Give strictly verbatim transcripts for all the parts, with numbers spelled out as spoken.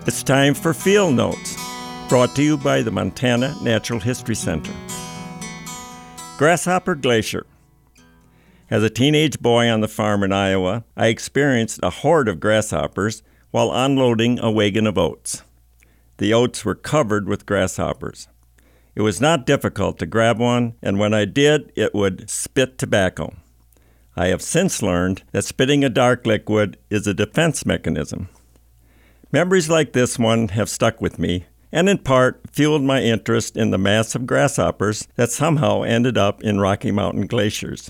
It's time for Field Notes, brought to you by the Montana Natural History Center. Grasshopper Glacier. As a teenage boy on the farm in Iowa, I experienced a horde of grasshoppers while unloading a wagon of oats. The oats were covered with grasshoppers. It was not difficult to grab one, and when I did, it would spit tobacco. I have since learned that spitting a dark liquid is a defense mechanism. Memories like this one have stuck with me, and in part fueled my interest in the mass of grasshoppers that somehow ended up in Rocky Mountain glaciers.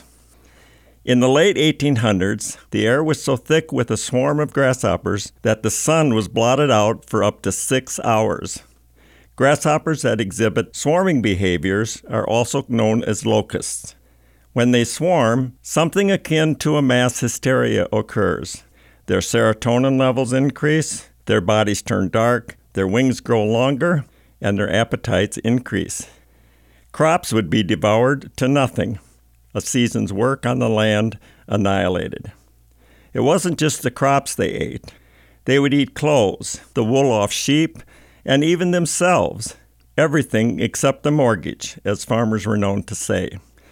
In the late eighteen hundreds, the air was so thick with a swarm of grasshoppers that the sun was blotted out for up to six hours. Grasshoppers that exhibit swarming behaviors are also known as locusts. When they swarm, something akin to a mass hysteria occurs. Their serotonin levels increase, their bodies turn dark, their wings grow longer, and their appetites increase. Crops would be devoured to nothing, a season's work on the land annihilated. It wasn't just the crops they ate. They would eat clothes, the wool off sheep, and even themselves, everything except the mortgage, as farmers were known to say.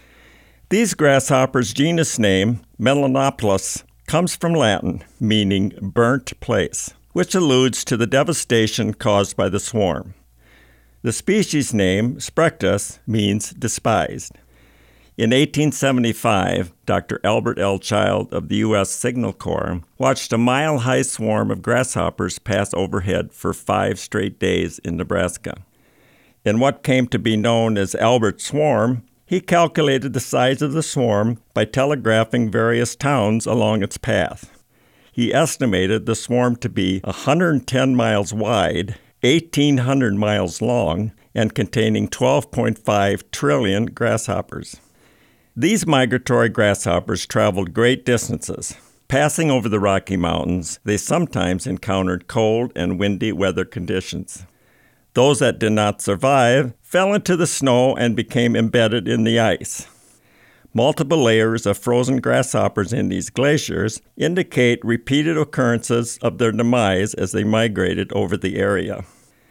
These grasshoppers' genus name, Melanoplus, comes from Latin, meaning burnt place, which alludes to the devastation caused by the swarm. The species name, Sprectus, means despised. In eighteen seventy-five, Doctor Albert L. Child of the U S Signal Corps watched a mile-high swarm of grasshoppers pass overhead for five straight days in Nebraska. In what came to be known as Albert's Swarm, he calculated the size of the swarm by telegraphing various towns along its path. He estimated the swarm to be one hundred ten miles wide, eighteen hundred miles long, and containing twelve point five trillion grasshoppers. These migratory grasshoppers traveled great distances. Passing over the Rocky Mountains, they sometimes encountered cold and windy weather conditions. Those that did not survive fell into the snow and became embedded in the ice. Multiple layers of frozen grasshoppers in these glaciers indicate repeated occurrences of their demise as they migrated over the area.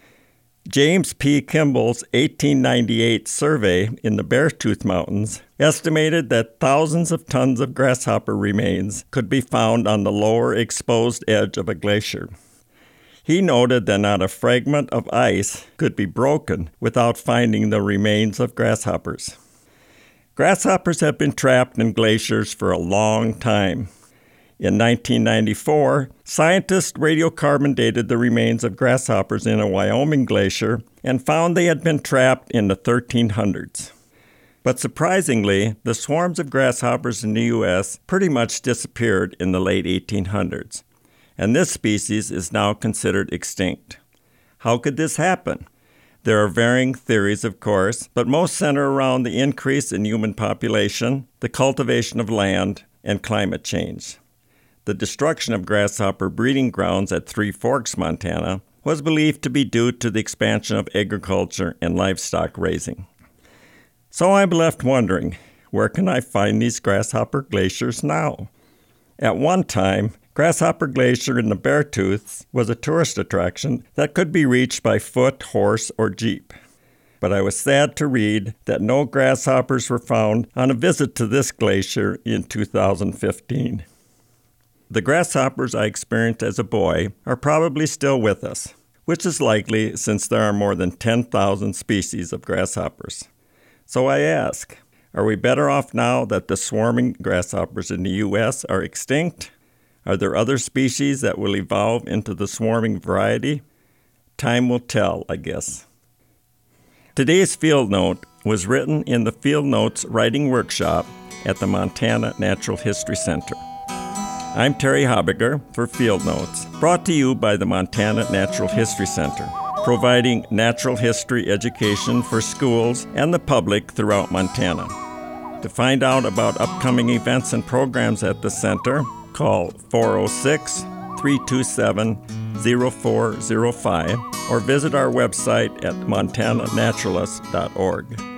James P. Kimball's eighteen ninety-eight survey in the Beartooth Mountains estimated that thousands of tons of grasshopper remains could be found on the lower exposed edge of a glacier. He noted that not a fragment of ice could be broken without finding the remains of grasshoppers. Grasshoppers have been trapped in glaciers for a long time. In nineteen ninety-four, scientists radiocarbon dated the remains of grasshoppers in a Wyoming glacier and found they had been trapped in the thirteen hundreds. But surprisingly, the swarms of grasshoppers in the U S pretty much disappeared in the late eighteen hundreds, and this species is now considered extinct. How could this happen? There are varying theories, of course, but most center around the increase in human population, the cultivation of land, and climate change. The destruction of grasshopper breeding grounds at Three Forks, Montana, was believed to be due to the expansion of agriculture and livestock raising. So I'm left wondering, where can I find these grasshopper glaciers now? At one time, Grasshopper Glacier in the Beartooths was a tourist attraction that could be reached by foot, horse, or jeep. But I was sad to read that no grasshoppers were found on a visit to this glacier in two thousand fifteen. The grasshoppers I experienced as a boy are probably still with us, which is likely since there are more than ten thousand species of grasshoppers. So I ask, are we better off now that the swarming grasshoppers in the U S are extinct? Are there other species that will evolve into the swarming variety? Time will tell, I guess. Today's Field Note was written in the Field Notes Writing Workshop at the Montana Natural History Center. I'm Terry Habiger for Field Notes, brought to you by the Montana Natural History Center, providing natural history education for schools and the public throughout Montana. To find out about upcoming events and programs at the center, call four oh six, three two seven, oh four oh five or visit our website at montana naturalist dot org.